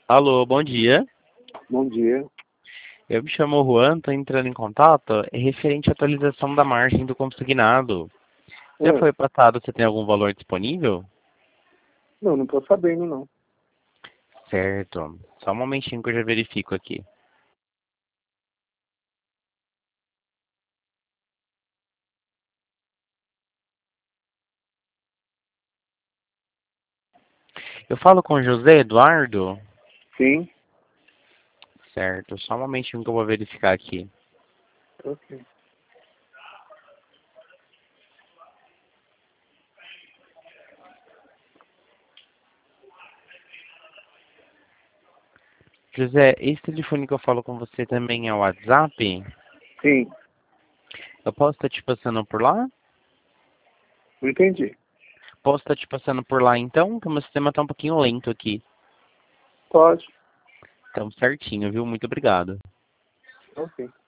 Alô, bom dia. Bom dia. Eu me chamo Juan, estou entrando em contato. É referente à atualização da margem do consignado. Já Ah, foi passado, você tem algum valor disponível? não tô sabendo, não. Certo. Só um momentinho que eu já verifico aqui. Eu falo com o José Eduardo? Sim? Certo. Só um momentinho que eu vou verificar aqui. Ok. José, esse telefone que eu falo com você também é o WhatsApp? Sim, Eu posso estar te passando por lá? não entendi. Posso estar te passando por lá então? Que o meu sistema está um pouquinho lento aqui. Pode. Então, certinho, viu? Muito obrigado. Ok.